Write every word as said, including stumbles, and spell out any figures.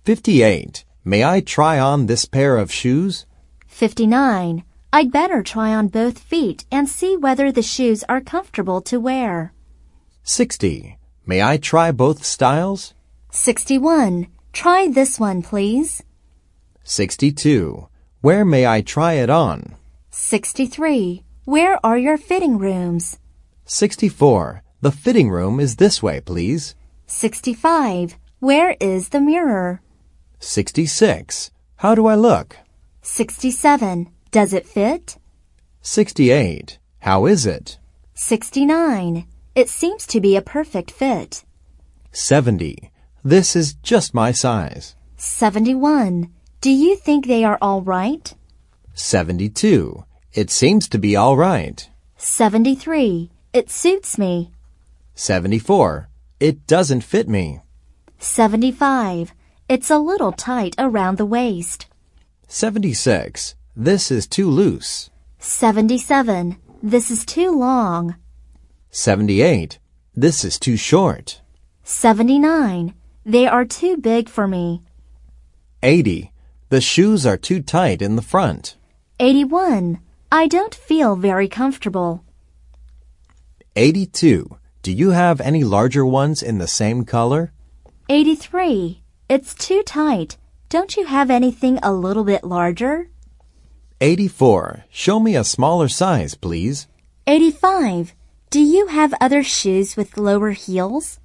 fifty-eight. May I try on this pair of shoes? fifty-nine. I'd better try on both feet and see whether the shoes are comfortable to wear. sixty. May I try both styles? sixty-one. Try this one, please. sixty-two. Where may I try it on? sixty-three. Where are your fitting rooms? sixty-four. The fitting room is this way, please. sixty-five. Where is the mirror? sixty-six. How do I look? sixty-seven. Does it fit? sixty-eight. How is it? sixty-nine. It seems to be a perfect fit. seventy. This is just my size. seventy-one. Do you think they are all right? seventy-two. It seems to be all right. seventy-three. It suits me. seventy-four. It doesn't fit me. seventy-five. It's a little tight around the waist. seventy-six. This is too loose. seventy-seven. This is too long. seventy-eight. This is too short. seventy-nine. They are too big for me. eighty. The shoes are too tight in the front. eighty-one. I don't feel very comfortable. eighty-two. Do you have any larger ones in the same color? eighty-three. It's too tight. Don't you have anything a little bit larger? eighty-four. Show me a smaller size, please. eighty-five. Do you have other shoes with lower heels?